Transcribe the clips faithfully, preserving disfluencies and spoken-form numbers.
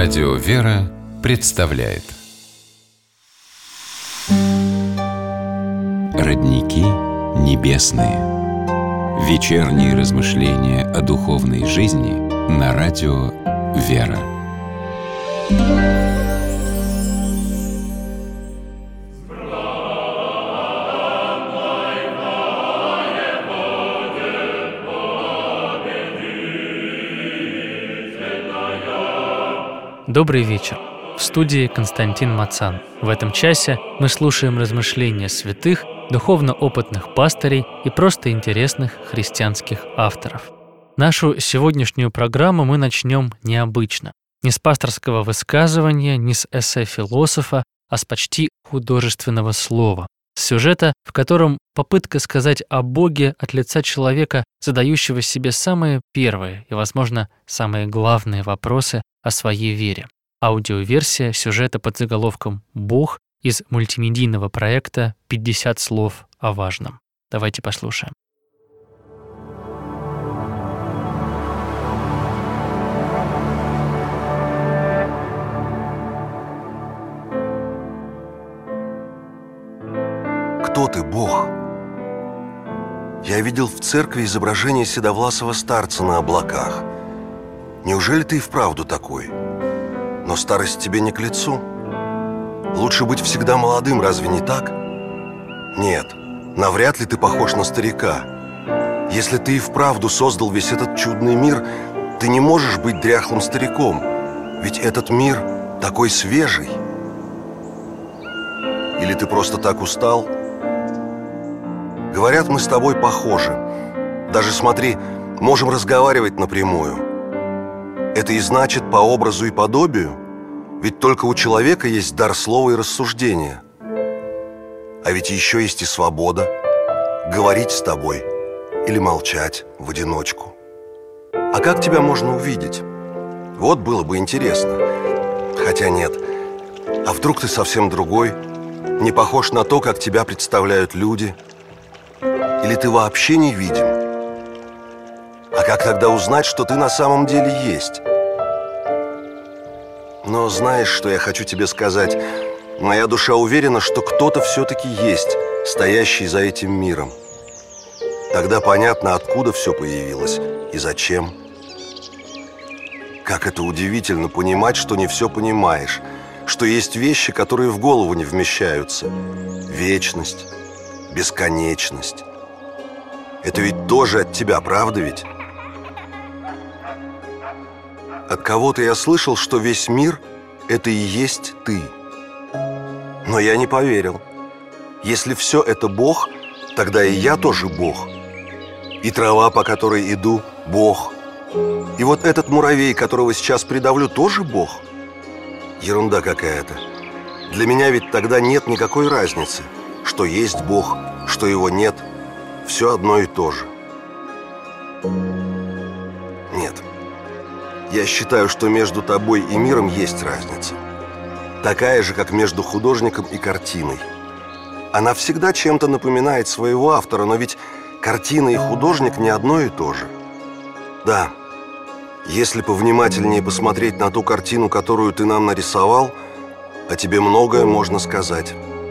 Радио «Вера» представляет Родники небесные. Вечерние размышления о духовной жизни на радио «Вера». Добрый вечер. В студии Константин Мацан. В этом часе мы слушаем размышления святых, духовно опытных пастырей и просто интересных христианских авторов. Нашу сегодняшнюю программу мы начнем необычно. Не с пасторского высказывания, не с эссе философа, а с почти художественного слова. С сюжета, в котором попытка сказать о Боге от лица человека, задающего себе самые первые и, возможно, самые главные вопросы о своей вере. Аудиоверсия сюжета под заголовком «Бог» из мультимедийного проекта «пятьдесят слов о важном». Давайте послушаем. Кто ты, Бог? Я видел в церкви изображение седовласого старца на облаках. Неужели ты и вправду такой? Но старость тебе не к лицу. Лучше быть всегда молодым, разве не так? Нет, навряд ли ты похож на старика. Если ты и вправду создал весь этот чудный мир, ты не можешь быть дряхлым стариком, ведь этот мир такой свежий. Или ты просто так устал? Говорят, мы с тобой похожи. Даже, смотри, можем разговаривать напрямую. Это и значит по образу и подобию, ведь только у человека есть дар слова и рассуждения. А ведь еще есть и свобода говорить с тобой или молчать в одиночку. А как тебя можно увидеть? Вот было бы интересно. Хотя нет. А вдруг ты совсем другой, не похож на то, как тебя представляют люди? Или ты вообще не видим? А как тогда узнать, что ты на самом деле есть? Но знаешь, что я хочу тебе сказать? Моя душа уверена, что кто-то все-таки есть, стоящий за этим миром. Тогда понятно, откуда все появилось и зачем. Как это удивительно понимать, что не все понимаешь, что есть вещи, которые в голову не вмещаются. Вечность, бесконечность. Это ведь тоже от тебя, правда ведь? От кого-то я слышал, что весь мир – это и есть ты. Но я не поверил. Если все это Бог, тогда и я тоже Бог. И трава, по которой иду, Бог. И вот этот муравей, которого сейчас придавлю, тоже Бог. Ерунда какая-то. Для меня ведь тогда нет никакой разницы, что есть Бог, что его нет. Все одно и то же. Нет. Я считаю, что между тобой и миром есть разница. Такая же, как между художником и картиной. Она всегда чем-то напоминает своего автора, но ведь картина и художник не одно и то же. Да, если повнимательнее посмотреть на ту картину, которую ты нам нарисовал, о тебе многое можно сказать.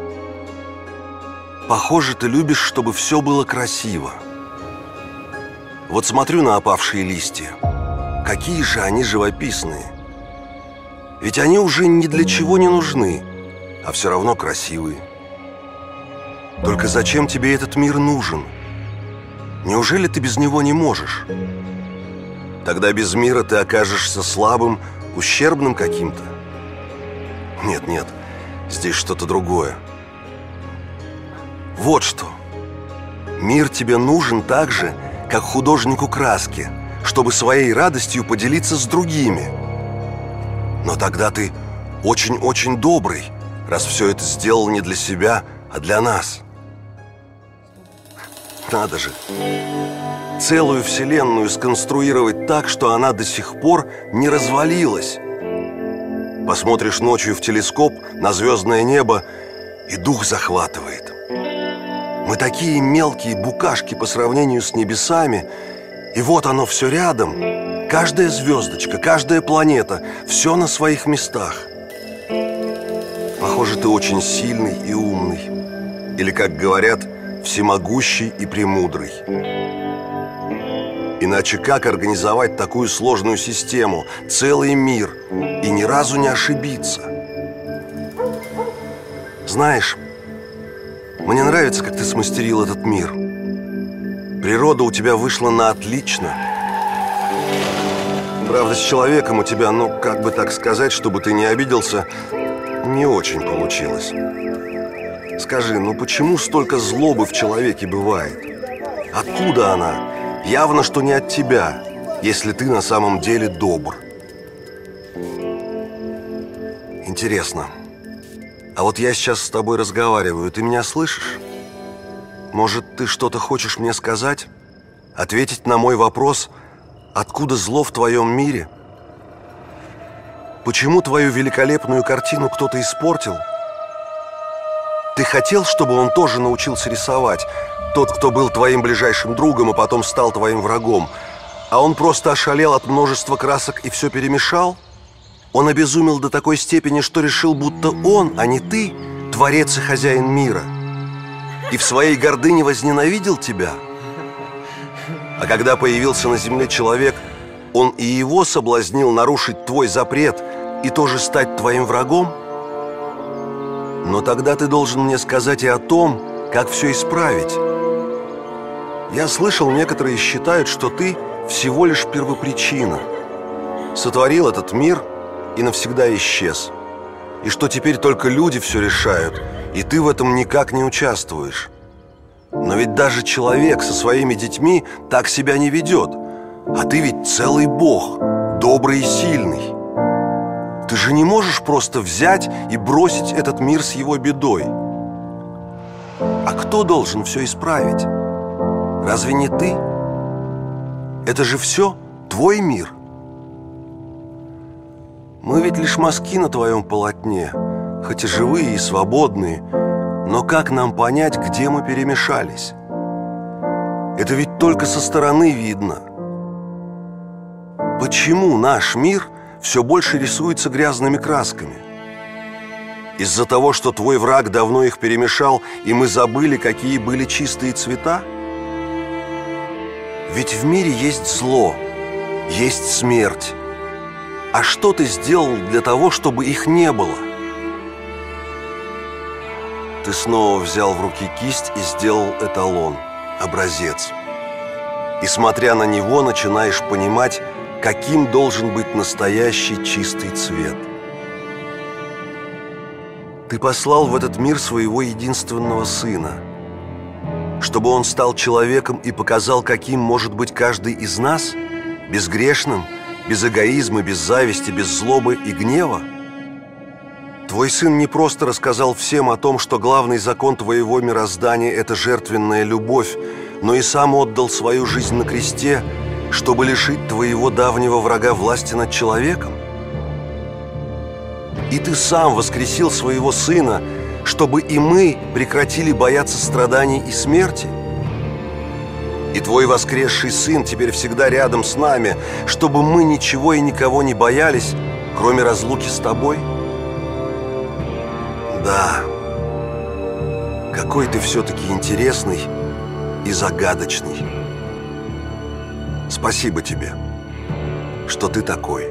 Похоже, ты любишь, чтобы все было красиво. Вот смотрю на опавшие листья. Какие же они живописные. Ведь они уже ни для чего не нужны, а все равно красивые. Только зачем тебе этот мир нужен? Неужели ты без него не можешь? Тогда без мира ты окажешься слабым, ущербным каким-то. Нет, нет, здесь что-то другое. Вот что. Мир тебе нужен так же, как художнику краски, чтобы своей радостью поделиться с другими. Но тогда ты очень-очень добрый, раз все это сделал не для себя, а для нас. Надо же, целую вселенную сконструировать так, что она до сих пор не развалилась. Посмотришь ночью в телескоп на звездное небо, и дух захватывает. Мы такие мелкие букашки по сравнению с небесами, и вот оно все рядом, Каждая звездочка, каждая планета – все на своих местах. Похоже, ты очень сильный и умный. Или, как говорят, всемогущий и премудрый. Иначе как организовать такую сложную систему, целый мир, и ни разу не ошибиться? Знаешь, мне нравится, как ты смастерил этот мир. Природа у тебя вышла на отлично. Правда, с человеком у тебя, ну, как бы так сказать, чтобы ты не обиделся, не очень получилось. Скажи, ну почему столько злобы в человеке бывает? Откуда она? Явно, что не от тебя, если ты на самом деле добр. Интересно. А вот я сейчас с тобой разговариваю, ты меня слышишь? Может, ты что-то хочешь мне сказать? Ответить на мой вопрос, откуда зло в твоем мире? Почему твою великолепную картину кто-то испортил? Ты хотел, чтобы он тоже научился рисовать? Тот, кто был твоим ближайшим другом и потом стал твоим врагом. А он просто ошалел от множества красок и все перемешал? Он обезумел до такой степени, что решил, будто он, а не ты, творец и хозяин мира. И в своей гордыне возненавидел тебя? А когда появился на земле человек, он и его соблазнил нарушить твой запрет и тоже стать твоим врагом? Но тогда ты должен мне сказать и о том, как все исправить. Я слышал, некоторые считают, что ты всего лишь первопричина. Сотворил этот мир и навсегда исчез. И что теперь только люди все решают, и ты в этом никак не участвуешь. Но ведь даже человек со своими детьми так себя не ведет. А ты ведь целый бог, добрый и сильный. Ты же не можешь просто взять и бросить этот мир с его бедой. А кто должен все исправить? Разве не ты? Это же все твой мир. Мы ведь лишь мазки на твоем полотне, хоть и живые и свободные, но как нам понять, где мы перемешались? Это ведь только со стороны видно. Почему наш мир все больше рисуется грязными красками? Из-за того, что твой враг давно их перемешал, и мы забыли, какие были чистые цвета? Ведь в мире есть зло, есть смерть. А что ты сделал для того, чтобы их не было? Ты снова взял в руки кисть и сделал эталон, образец. И, смотря на него, начинаешь понимать, каким должен быть настоящий чистый цвет. Ты послал в этот мир своего единственного сына, чтобы он стал человеком и показал, каким может быть каждый из нас, безгрешным, без эгоизма, без зависти, без злобы и гнева. Твой сын не просто рассказал всем о том, что главный закон твоего мироздания – это жертвенная любовь, но и сам отдал свою жизнь на кресте, чтобы лишить твоего давнего врага власти над человеком. И ты сам воскресил своего сына, чтобы и мы прекратили бояться страданий и смерти. И твой воскресший сын теперь всегда рядом с нами, чтобы мы ничего и никого не боялись, кроме разлуки с тобой. Да, какой ты все-таки интересный и загадочный. Спасибо тебе, что ты такой.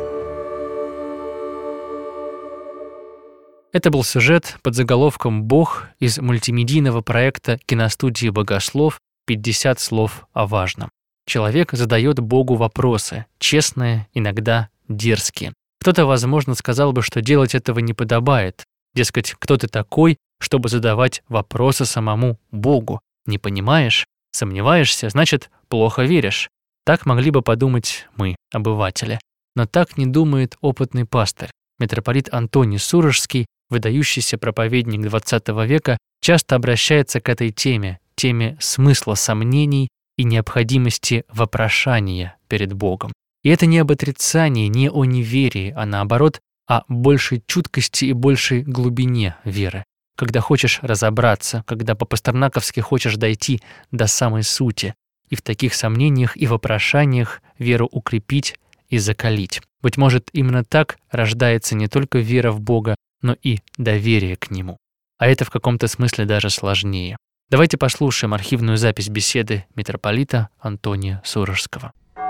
Это был сюжет под заголовком «Бог» из мультимедийного проекта киностудии «Богослов» «пятьдесят слов о важном». Человек задает Богу вопросы, честные, иногда дерзкие. Кто-то, возможно, сказал бы, что делать этого не подобает. Дескать, кто ты такой, чтобы задавать вопросы самому Богу? Не понимаешь? Сомневаешься? Значит, плохо веришь. Так могли бы подумать мы, обыватели. Но так не думает опытный пастырь. Митрополит Антоний Сурожский, выдающийся проповедник двадцатого века, часто обращается к этой теме, теме смысла сомнений и необходимости вопрошания перед Богом. И это не об отрицании, не о неверии, а наоборот, о большей чуткости и большей глубине веры. Когда хочешь разобраться, когда по-пастернаковски хочешь дойти до самой сути, и в таких сомнениях и вопрошаниях веру укрепить и закалить. Быть может, именно так рождается не только вера в Бога, но и доверие к Нему. А это в каком-то смысле даже сложнее. Давайте послушаем архивную запись беседы митрополита Антония Сурожского.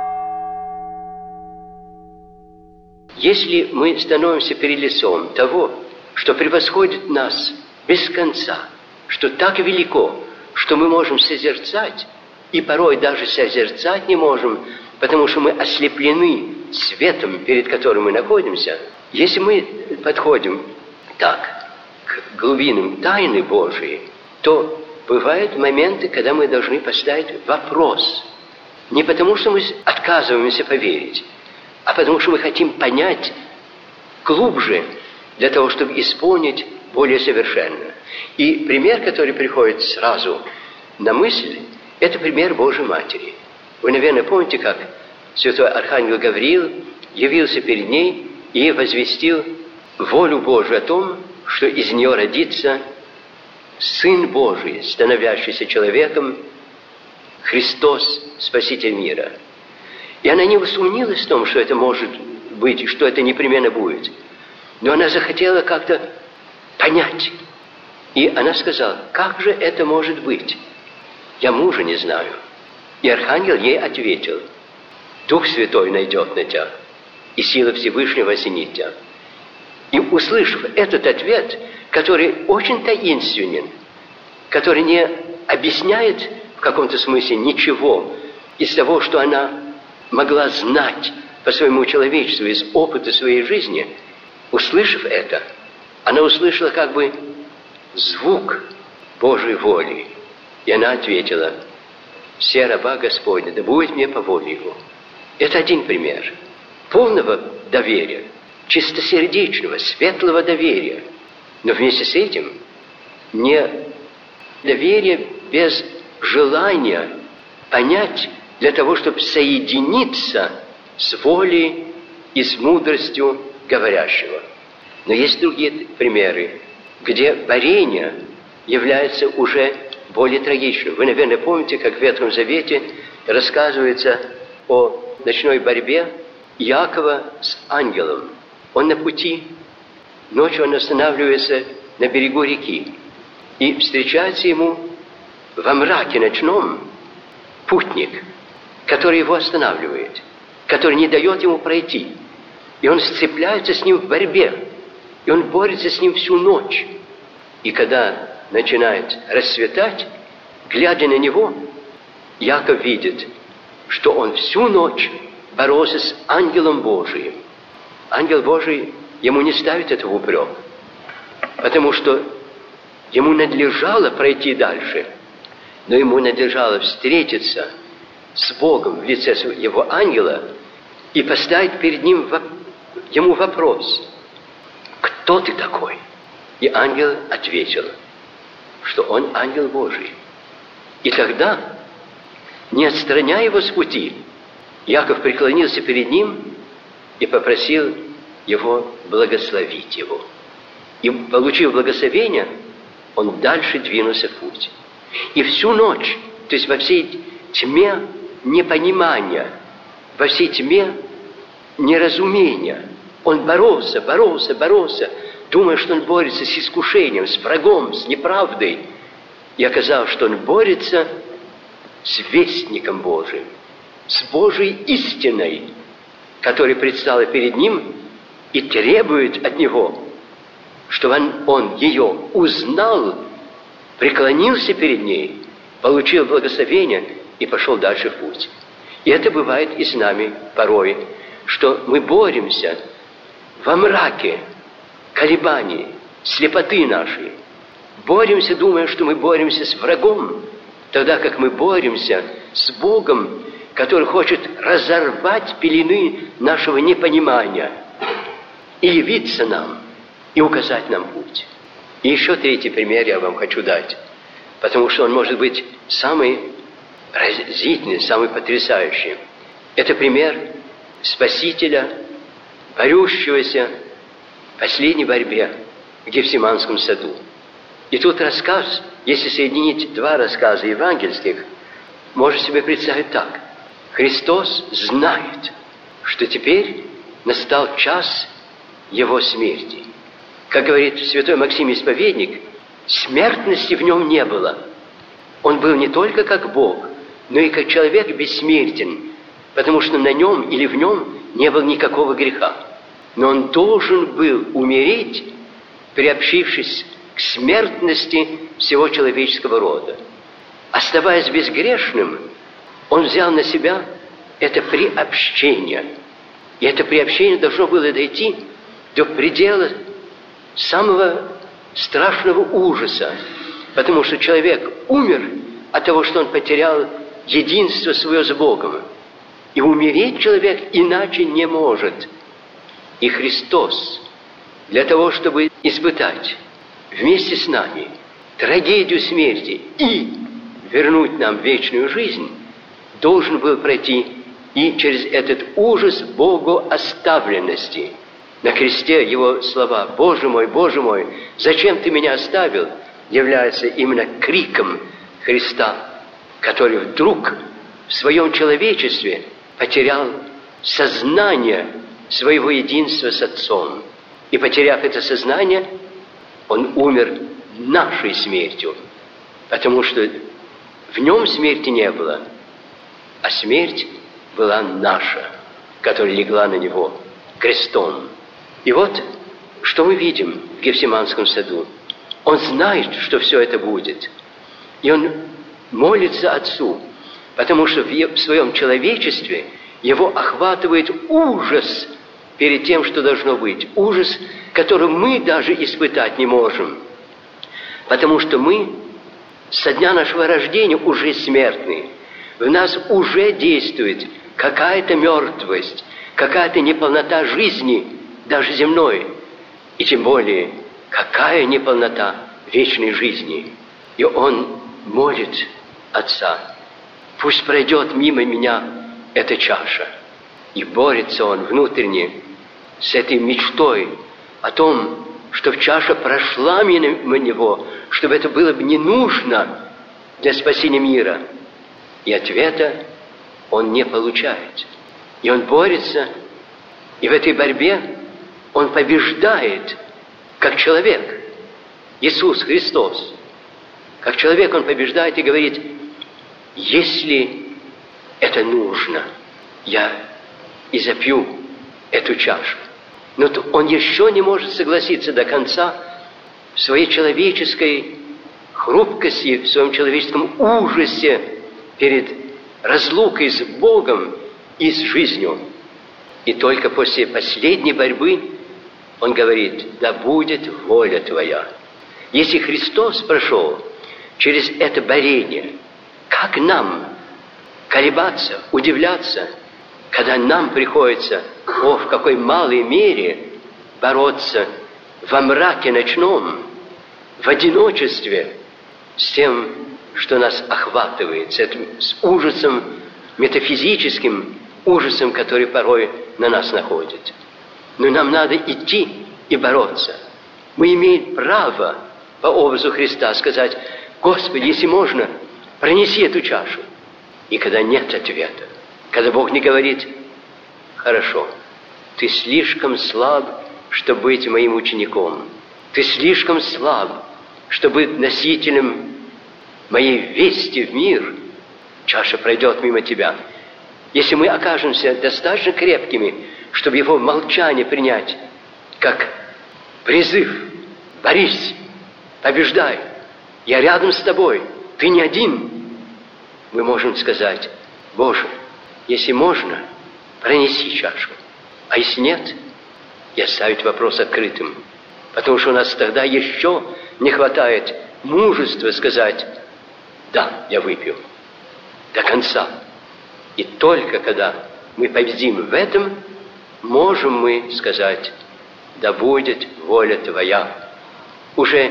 Если мы становимся перед лицом того, что превосходит нас без конца, что так велико, что мы можем созерцать, и порой даже созерцать не можем, потому что мы ослеплены светом, перед которым мы находимся, если мы подходим так к глубинам тайны Божией, то бывают моменты, когда мы должны поставить вопрос. Не потому, что мы отказываемся поверить, а потому, что мы хотим понять глубже, для того, чтобы исполнить более совершенно. И пример, который приходит сразу на мысль, это пример Божьей Матери. Вы, наверное, помните, как святой архангел Гавриил явился перед ней и возвестил волю Божию о том, что из нее родится Сын Божий, становящийся человеком, Христос, Спаситель мира. И она не усомнилась в том, что это может быть, и что это непременно будет. Но она захотела как-то понять. И она сказала: как же это может быть? Я мужа не знаю. И архангел ей ответил: Дух Святой найдет на тебя, и сила Всевышнего осенит тебя. И услышав этот ответ, который очень таинственен, который не объясняет в каком-то смысле ничего из того, что она могла знать по своему человечеству, из опыта своей жизни, услышав это, она услышала как бы звук Божьей воли. И она ответила: «Все раба Господня, да будет мне по воле Его». Это один пример полного доверия, чистосердечного, светлого доверия. Но вместе с этим не доверие без желания понять для того, чтобы соединиться с волей и с мудростью говорящего. Но есть другие примеры, где борение является уже более трагичным. Вы, наверное, помните, как в Ветхом Завете рассказывается о ночной борьбе Иакова с ангелом. Он на пути, ночью он останавливается на берегу реки, и встречается ему во мраке ночном путник, который его останавливает, который не дает ему пройти. И он сцепляется с ним в борьбе, и он борется с ним всю ночь. И когда начинает расцветать, глядя на него, Иаков видит, что он всю ночь боролся с ангелом Божиим. Ангел Божий ему не ставит этого в упрек, потому что ему надлежало пройти дальше, но ему надлежало встретиться с Богом в лице его ангела и поставить перед ним ему вопрос: «Кто ты такой?» И ангел ответил, что он ангел Божий. И тогда, не отстраняя его с пути, Иаков преклонился перед ним и попросил его благословить его. И, получив благословение, он дальше двинулся в путь. И всю ночь, то есть во всей тьме непонимания, во всей тьме неразумения, он боролся, боролся, боролся, думая, что он борется с искушением, с врагом, с неправдой. И оказалось, что он борется с вестником Божиим, с Божьей истиной, которая предстала перед ним и требует от него, чтобы он, он ее узнал, преклонился перед ней, получил благословение и пошел дальше в путь. И это бывает и с нами порой, что мы боремся во мраке колебаний, слепоты нашей. Боремся, думая, что мы боремся с врагом, тогда как мы боремся с Богом, который хочет разорвать пелены нашего непонимания и явиться нам, и указать нам путь. И еще третий пример я вам хочу дать, потому что он может быть самый разительный, самый потрясающий. Это пример Спасителя, борющегося в последней борьбе в Гефсиманском саду. И тут рассказ, если соединить два рассказа евангельских, можно себе представить так. Христос знает, что теперь настал час его смерти. Как говорит святой Максим Исповедник, смертности в нем не было. Он был не только как Бог, но и как человек бессмертен, потому что на нем или в нем не было никакого греха. Но он должен был умереть, приобщившись к смертности всего человеческого рода. Оставаясь безгрешным, он взял на себя это приобщение. И это приобщение должно было дойти до предела самого страшного ужаса, потому что человек умер от того, что он потерял единство свое с Богом. И умереть человек иначе не может. И Христос для того, чтобы испытать вместе с нами трагедию смерти и вернуть нам вечную жизнь, должен был пройти и через этот ужас богооставленности. На кресте его слова «Боже мой, Боже мой, зачем ты меня оставил?» являются именно криком Христа, который вдруг в своем человечестве потерял сознание своего единства с Отцом. И потеряв это сознание, он умер нашей смертью, потому что в нем смерти не было, а смерть была наша, которая легла на него крестом. И вот, что мы видим в Гефсиманском саду. Он знает, что все это будет. И он молится Отцу, потому что в своем человечестве его охватывает ужас перед тем, что должно быть. Ужас, который мы даже испытать не можем. Потому что мы со дня нашего рождения уже смертны. В нас уже действует какая-то мертвость, какая-то неполнота жизни, даже земной. И тем более, какая неполнота вечной жизни. И он молит Отца: пусть пройдет мимо меня эта чаша. И борется он внутренне с этой мечтой о том, чтобы чаша прошла мимо него, чтобы это было бы не нужно для спасения мира. И ответа он не получает. И он борется, и в этой борьбе он побеждает, как человек, Иисус Христос. Как человек он побеждает и говорит: если это нужно, я и запью эту чашу. Но он еще не может согласиться до конца в своей человеческой хрупкости, в своем человеческом ужасе перед разлукой с Богом и с жизнью. И только после последней борьбы он говорит: да будет воля твоя. Если Христос прошел через это борение, как нам колебаться, удивляться, когда нам приходится, о, в какой малой мере бороться во мраке ночном, в одиночестве с тем, что нас охватывает, с этим с ужасом метафизическим, ужасом, который порой на нас находит. Но нам надо идти и бороться. Мы имеем право по образу Христа сказать: Господи, если можно, пронеси эту чашу. И когда нет ответа, когда Бог не говорит: хорошо, ты слишком слаб, чтобы быть моим учеником. Ты слишком слаб, чтобы быть носителем моей вести в мир. Чаша пройдет мимо тебя. Если мы окажемся достаточно крепкими, чтобы его молчание принять как призыв: борись, побеждай, я рядом с тобой, ты не один, мы можем сказать: Боже, если можно, пронеси чашу. А если нет, и оставить вопрос открытым. Потому что у нас тогда еще не хватает мужества сказать: да, я выпью до конца. И только когда мы победим в этом, можем мы сказать: да будет воля твоя. Уже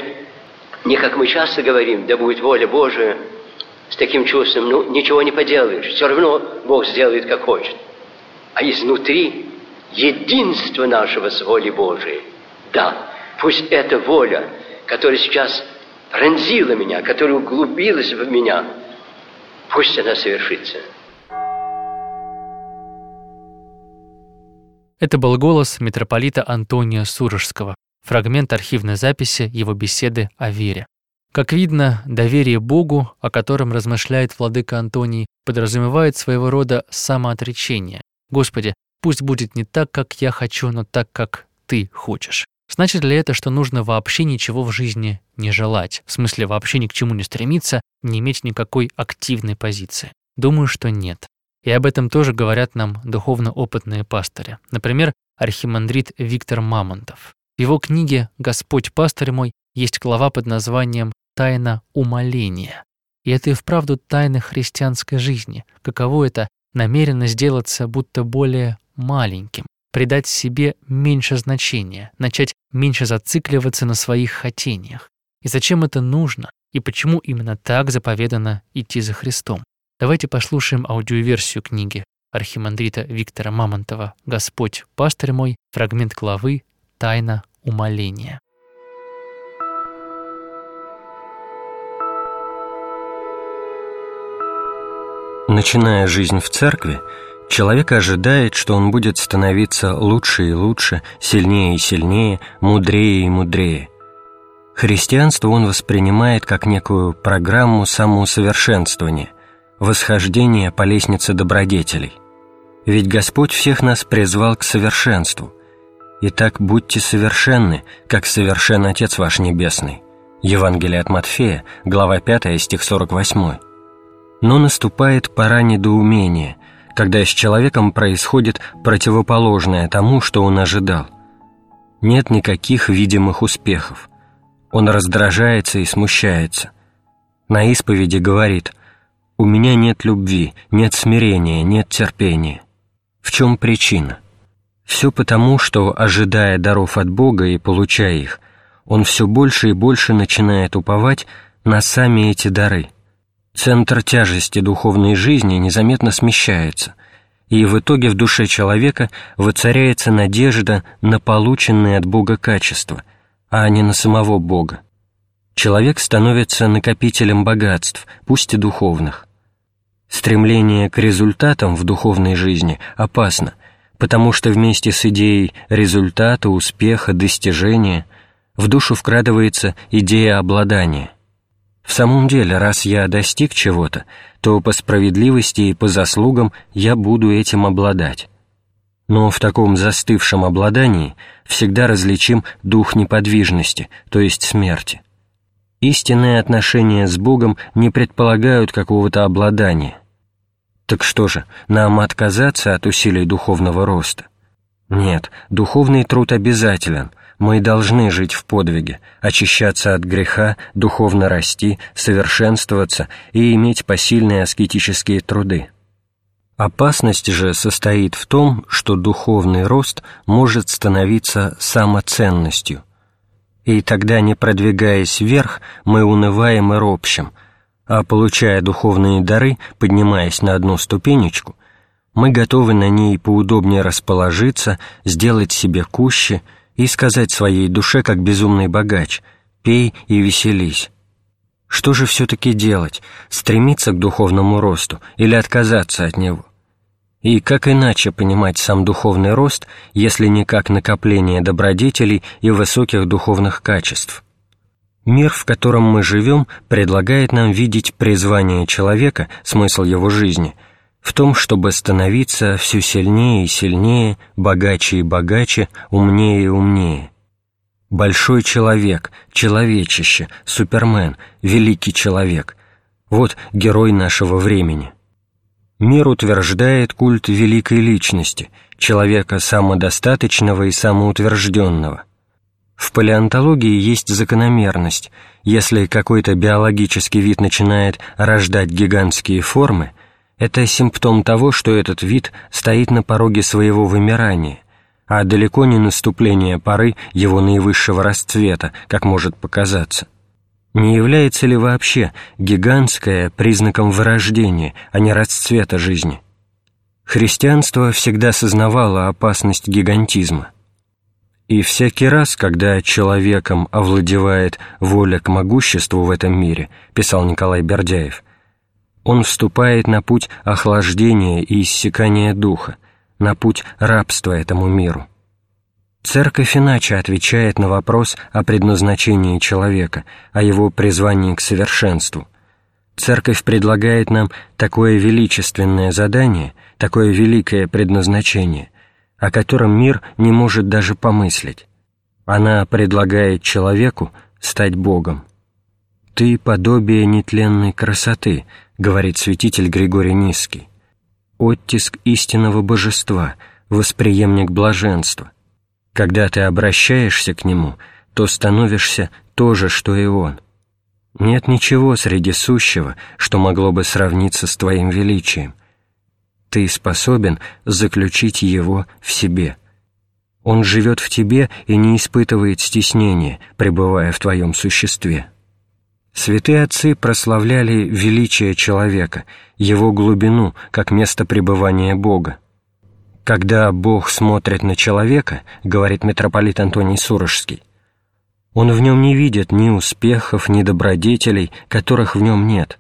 не как мы часто говорим: да будет воля Божия, с таким чувством: ну, ничего не поделаешь, все равно Бог сделает, как хочет. А изнутри единство нашего с волей Божией. Да, пусть эта воля, которая сейчас пронзила меня, которая углубилась в меня, пусть она совершится. Это был голос митрополита Антония Сурожского, фрагмент архивной записи его беседы о вере. Как видно, доверие Богу, о котором размышляет владыка Антоний, подразумевает своего рода самоотречение. «Господи, пусть будет не так, как я хочу, но так, как Ты хочешь». Значит ли это, что нужно вообще ничего в жизни не желать? В смысле, вообще ни к чему не стремиться, не иметь никакой активной позиции? Думаю, что нет. И об этом тоже говорят нам духовно опытные пастыри. Например, архимандрит Виктор Мамонтов. В его книге «Господь пастырь мой» есть глава под названием «Тайна умоления». И это и вправду тайна христианской жизни. Каково это намеренно сделаться будто более маленьким, придать себе меньше значения, начать меньше зацикливаться на своих хотениях. И зачем это нужно? И почему именно так заповедано идти за Христом? Давайте послушаем аудиоверсию книги архимандрита Виктора Мамонтова «Господь пастырь мой», фрагмент главы «Тайна умоления». Начиная жизнь в церкви, человек ожидает, что он будет становиться лучше и лучше, сильнее и сильнее, мудрее и мудрее. Христианство он воспринимает как некую программу самоусовершенствования, восхождение по лестнице добродетелей. Ведь Господь всех нас призвал к совершенству. «Итак, будьте совершенны, как совершен Отец ваш Небесный». Евангелие от Матфея, глава пятая, стих сорок восемь. Но наступает пора недоумения, когда с человеком происходит противоположное тому, что он ожидал. Нет никаких видимых успехов. Он раздражается и смущается. На исповеди говорит: «У меня нет любви, нет смирения, нет терпения». В чем причина? Все потому, что, ожидая даров от Бога и получая их, он все больше и больше начинает уповать на сами эти дары. Центр тяжести духовной жизни незаметно смещается, и в итоге в душе человека воцаряется надежда на полученные от Бога качества, а не на самого Бога. Человек становится накопителем богатств, пусть и духовных. Стремление к результатам в духовной жизни опасно, потому что вместе с идеей результата, успеха, достижения в душу вкрадывается идея обладания. В самом деле, раз я достиг чего-то, то по справедливости и по заслугам я буду этим обладать. Но в таком застывшем обладании всегда различим дух неподвижности, то есть смерти. Истинные отношения с Богом не предполагают какого-то обладания. Так что же, нам отказаться от усилий духовного роста? Нет, духовный труд обязателен. Мы должны жить в подвиге, очищаться от греха, духовно расти, совершенствоваться и иметь посильные аскетические труды. Опасность же состоит в том, что духовный рост может становиться самоценностью. И тогда, не продвигаясь вверх, мы унываем и ропщем, а получая духовные дары, поднимаясь на одну ступенечку, мы готовы на ней поудобнее расположиться, сделать себе куще и сказать своей душе, как безумный богач: «Пей и веселись». Что же все-таки делать? Стремиться к духовному росту или отказаться от него? И как иначе понимать сам духовный рост, если не как накопление добродетелей и высоких духовных качеств? Мир, в котором мы живем, предлагает нам видеть призвание человека, смысл его жизни, в том, чтобы становиться все сильнее и сильнее, богаче и богаче, умнее и умнее. Большой человек, человечище, супермен, великий человек — вот герой нашего времени. Мир утверждает культ великой личности, человека самодостаточного и самоутвержденного. В палеонтологии есть закономерность: если какой-то биологический вид начинает рождать гигантские формы, это симптом того, что этот вид стоит на пороге своего вымирания, а далеко не наступление поры его наивысшего расцвета, как может показаться. Не является ли вообще гигантское признаком вырождения, а не расцвета жизни? Христианство всегда сознавало опасность гигантизма. И всякий раз, когда человеком овладевает воля к могуществу в этом мире, писал Николай Бердяев, он вступает на путь охлаждения и иссякания духа, на путь рабства этому миру. Церковь иначе отвечает на вопрос о предназначении человека, о его призвании к совершенству. Церковь предлагает нам такое величественное задание, такое великое предназначение, о котором мир не может даже помыслить. Она предлагает человеку стать Богом. «Ты подобие нетленной красоты», — говорит святитель Григорий Нисский, «оттиск истинного божества, восприемник блаженства. Когда ты обращаешься к Нему, то становишься то же, что и Он. Нет ничего среди сущего, что могло бы сравниться с твоим величием. Ты способен заключить Его в себе. Он живет в тебе и не испытывает стеснения, пребывая в твоем существе». Святые отцы прославляли величие человека, его глубину, как место пребывания Бога. «Когда Бог смотрит на человека, — говорит митрополит Антоний Сурожский, — Он в нем не видит ни успехов, ни добродетелей, которых в нем нет.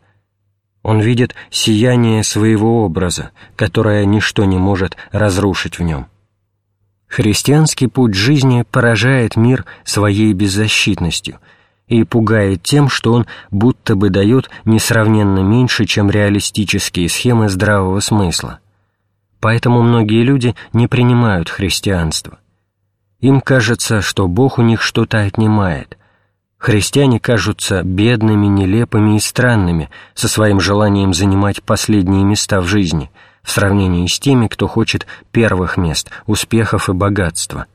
Он видит сияние своего образа, которое ничто не может разрушить в нем». Христианский путь жизни поражает мир своей беззащитностью и пугает тем, что он будто бы дает несравненно меньше, чем реалистические схемы здравого смысла. Поэтому многие люди не принимают христианство. Им кажется, что Бог у них что-то отнимает. Христиане кажутся бедными, нелепыми и странными со своим желанием занимать последние места в жизни в сравнении с теми, кто хочет первых мест, успехов и богатства.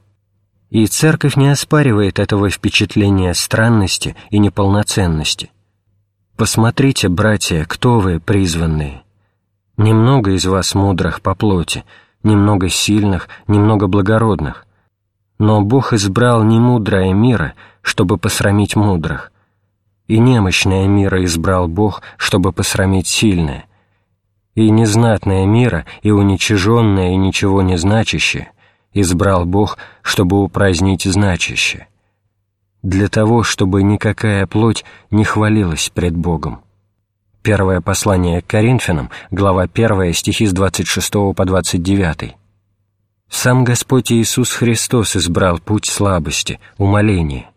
И Церковь не оспаривает этого впечатления странности и неполноценности. «Посмотрите, братья, кто вы, призванные. Немного из вас мудрых по плоти, немного сильных, немного благородных. Но Бог избрал немудрое мира, чтобы посрамить мудрых, и немощное мира избрал Бог, чтобы посрамить сильное, и незнатное мира, и уничиженное, и ничего не значащее избрал Бог, чтобы упразднить значащее, для того, чтобы никакая плоть не хвалилась пред Богом». Первое послание к Коринфянам, глава первая, стихи с двадцать шестого по двадцать девятый. Сам Господь Иисус Христос избрал путь слабости, умоления.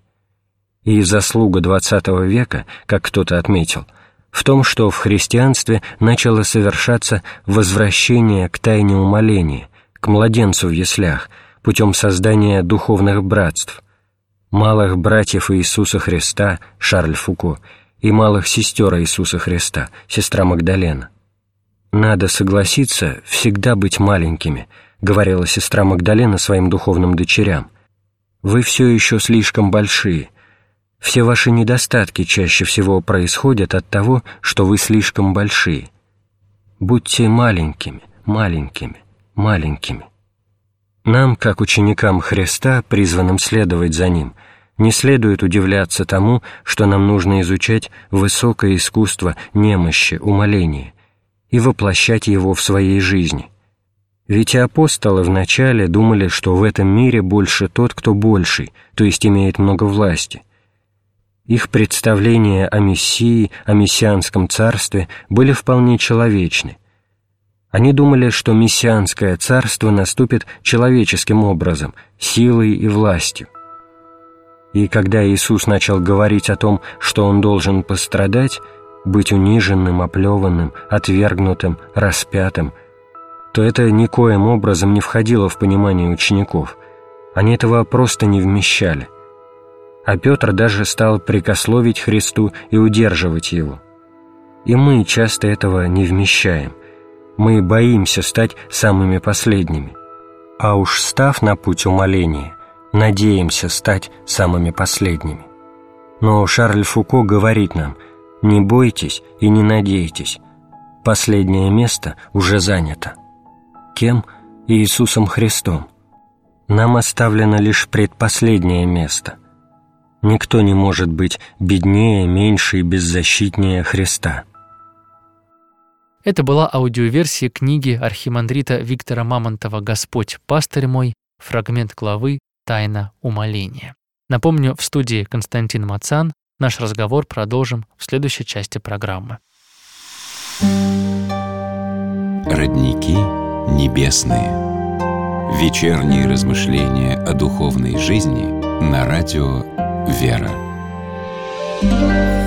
И заслуга двадцатого века, как кто-то отметил, в том, что в христианстве начало совершаться возвращение к тайне умоления, к младенцу в яслях, путем создания духовных братств, малых братьев Иисуса Христа, Шарль Фуко, и малых сестер Иисуса Христа, сестра Магдалена. «Надо согласиться всегда быть маленькими», — говорила сестра Магдалена своим духовным дочерям. «Вы все еще слишком большие. Все ваши недостатки чаще всего происходят от того, что вы слишком большие. Будьте маленькими, маленькими, маленькими». Нам, как ученикам Христа, призванным следовать за Ним, не следует удивляться тому, что нам нужно изучать высокое искусство немощи, умоления и воплощать его в своей жизни. Ведь и апостолы вначале думали, что в этом мире больше тот, кто больший, то есть имеет много власти. Их представления о Мессии, о мессианском царстве были вполне человечны. Они думали, что мессианское царство наступит человеческим образом, силой и властью. И когда Иисус начал говорить о том, что Он должен пострадать, быть униженным, оплеванным, отвергнутым, распятым, то это никоим образом не входило в понимание учеников. Они этого просто не вмещали. А Петр даже стал прикословить Христу и удерживать Его. И мы часто этого не вмещаем. Мы боимся стать самыми последними. А уж став на путь умоления, надеемся стать самыми последними. Но Шарль Фуко говорит нам: не бойтесь и не надейтесь. Последнее место уже занято. Кем? Иисусом Христом. Нам оставлено лишь предпоследнее место. Никто не может быть беднее, меньше и беззащитнее Христа. Это была аудиоверсия книги архимандрита Виктора Мамонтова «Господь, пастырь мой», фрагмент главы «Тайна умоления». Напомню, в студии Константин Мацан. Наш разговор продолжим в следующей части программы. Родники небесные. Вечерние размышления о духовной жизни на радио «Вера».